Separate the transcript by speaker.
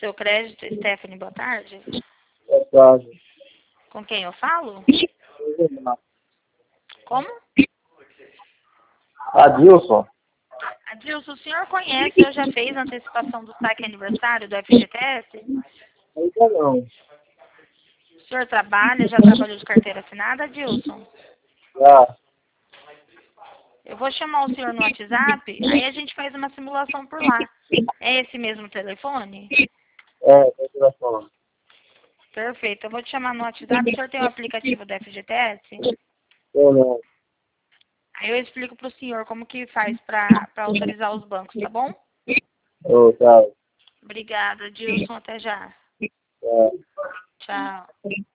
Speaker 1: seu crédito, Stephanie, boa tarde.
Speaker 2: Boa tarde.
Speaker 1: Com quem eu falo? Como?
Speaker 2: Adilson?
Speaker 1: Adilson, o senhor conhece ou já fez a antecipação do saque aniversário do FGTS?
Speaker 2: Ainda não.
Speaker 1: O senhor trabalha, já trabalhou de carteira assinada, Adilson?
Speaker 2: Já.
Speaker 1: Eu vou chamar o senhor no WhatsApp, aí a gente faz uma simulação por lá. É esse mesmo telefone?
Speaker 2: Tem telefone.
Speaker 1: Perfeito, eu vou te chamar no WhatsApp. O senhor tem o aplicativo do FGTS?
Speaker 2: Eu não.
Speaker 1: Aí eu explico para o senhor como que faz para autorizar os bancos, tá bom?
Speaker 2: Tá.
Speaker 1: Obrigada, Adilson. Até já.
Speaker 2: Tá.
Speaker 1: Tchau.